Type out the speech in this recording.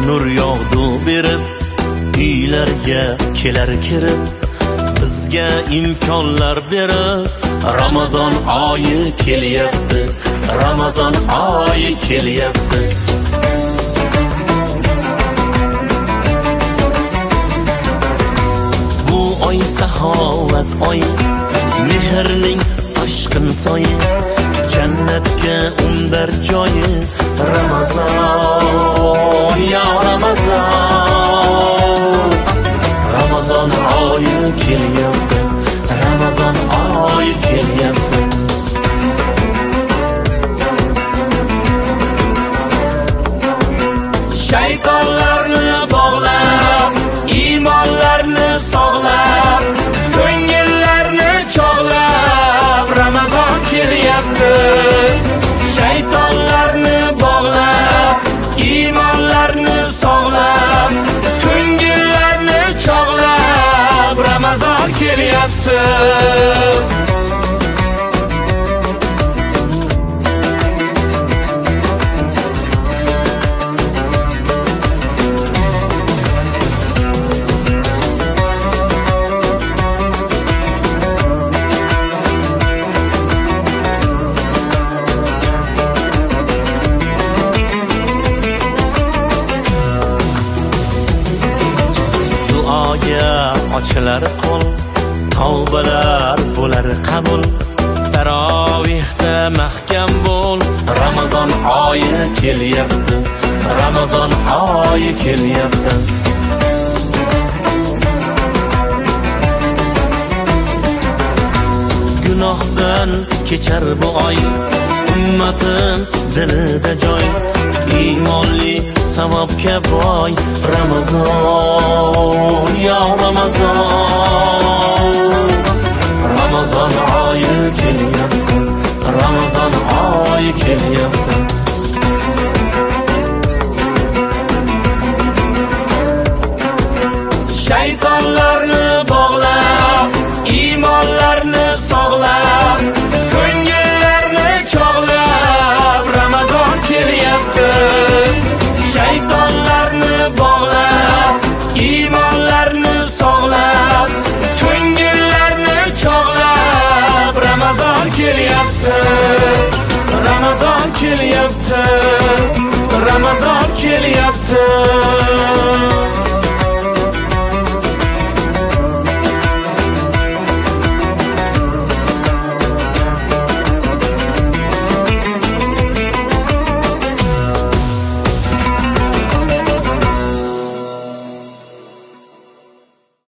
nur yog'du berib, uylarga kelar kirib, bizga imkonlar berib. Ramazon oyi kelyapti, Ramazon oyi kelyapti. Bu oy saxovat oy, mehrning toshqin soyi, jannatga undar joyi. Ramazon, ya Ramazon, Ramazon oyi kelyapti, Ramazon oyi kelyapti. Shaytonlarni bog'lab, iymonlarni sog'lab, ko'ngillarni chog'lab, Ramazon kelyapti. Shaytonlarni bog'lab, iymonlarni sog'lab, ko'ngillarni chog'lab, Ramazon kelyapti. Ochilar qo'l, tavbalar bo'lar qabul. Tarovihda mahkam bo'l, Ramazon oyi kelyapti, Ramazon oyi kelyapti. Gunohdan kechar bu oy, ummatim dilida joy. Iymonli savobga boy, Ramazon, ya Ramazon, Ramazon oyi kelyapti, Ramazon oyi kelyapti. Shaytonlarni bog'lab, iymonlarni sog'lab, ko'ngillarni chog'lab, Ramazon kelyapti. Shaytonlarni bog'lab, iymonlarni sog'lab, ko'ngillarni chog'lab, Ramazon kelyapti, Ramazon kelyapti, Ramazon kelyapti.